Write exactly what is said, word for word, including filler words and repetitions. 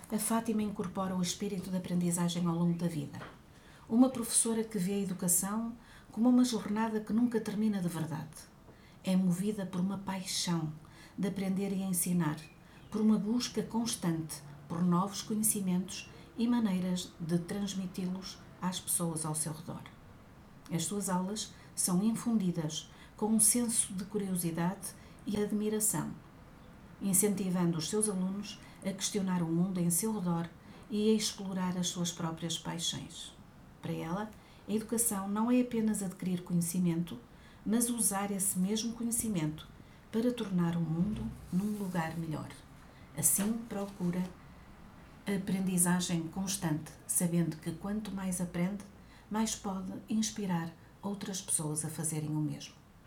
A Fátima incorpora o espírito de aprendizagem ao longo da vida. Uma professora que vê a educação como uma jornada que nunca termina de verdade. É movida por uma paixão de aprender e ensinar, por uma busca constante por novos conhecimentos e maneiras de transmiti-los às pessoas ao seu redor. As suas aulas são infundidas com um senso de curiosidade e admiração, incentivando os seus alunos a questionar o mundo em seu redor e a explorar as suas próprias paixões. Para ela, a educação não é apenas adquirir conhecimento, mas usar esse mesmo conhecimento para tornar o mundo num lugar melhor. Assim, procura a aprendizagem constante, sabendo que quanto mais aprende, mais pode inspirar outras pessoas a fazerem o mesmo.